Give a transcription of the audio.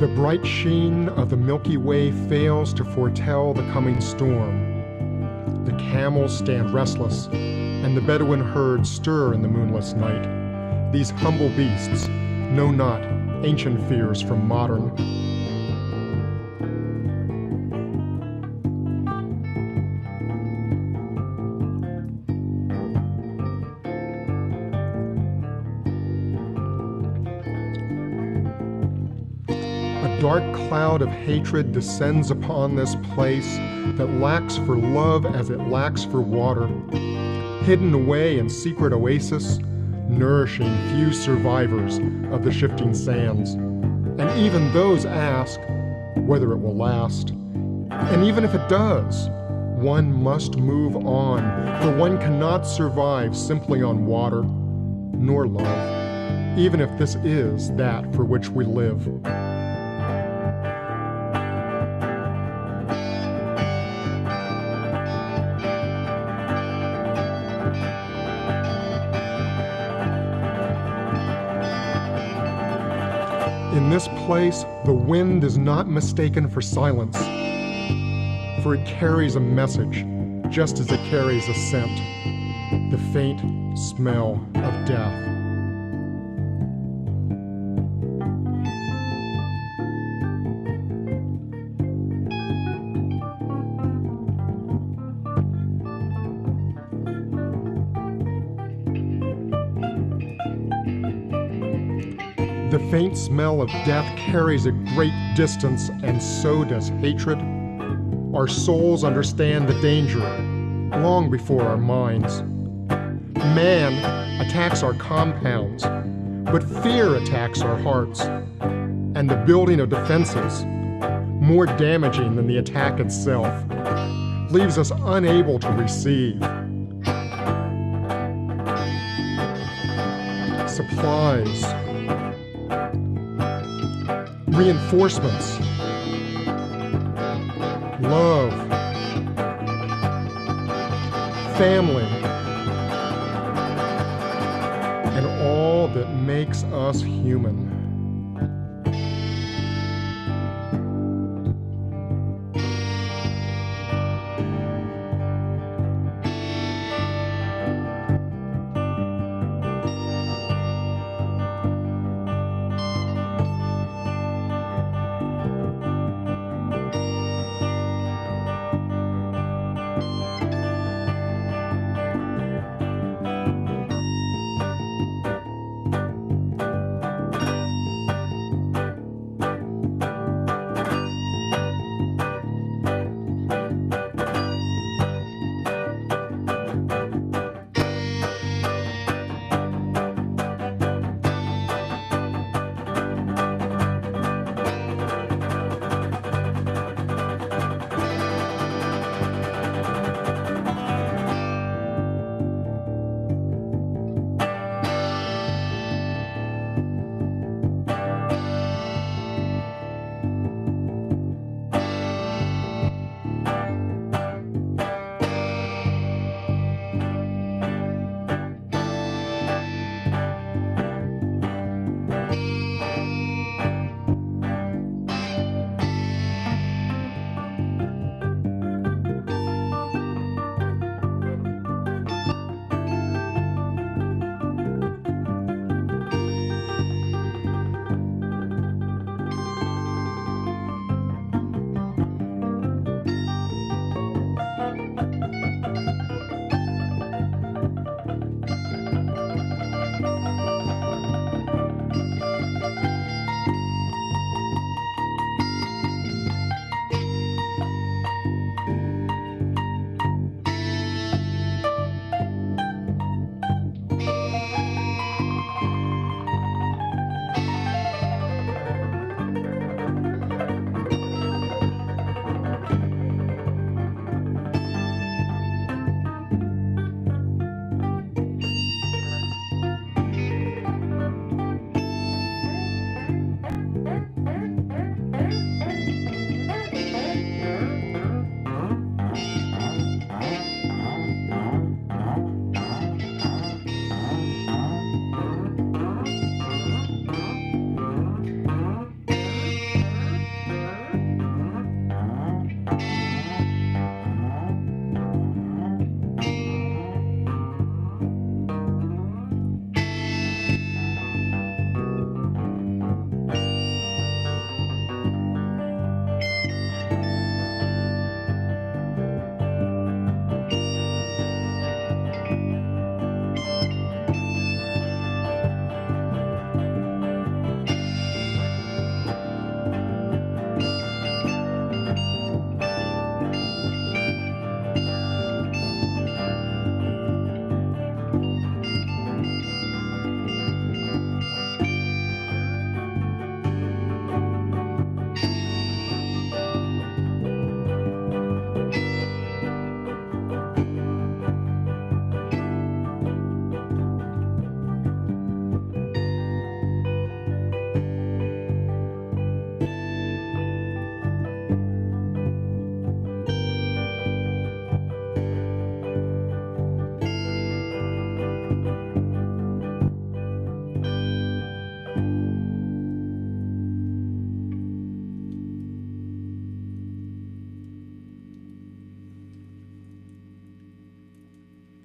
The bright sheen of the Milky Way fails to foretell the coming storm. The camels stand restless, and the Bedouin herds stir in the moonless night. These humble beasts know not ancient fears from modern. A dark cloud of hatred descends upon this place that lacks for love as it lacks for water. Hidden away in secret oasis, nourishing few survivors of the shifting sands. And even those ask whether it will last. And even if it does, one must move on, for one cannot survive simply on water, nor love, even if this is that for which we live. In this place, the wind is not mistaken for silence, for it carries a message, just as it carries a scent, the faint smell of death. The faint smell of death carries a great distance, and so does hatred. Our souls understand the danger long before our minds. Man attacks our compounds, but fear attacks our hearts, and the building of defenses, more damaging than the attack itself, leaves us unable to receive. Supplies, reinforcements, love, family, and all that makes us human.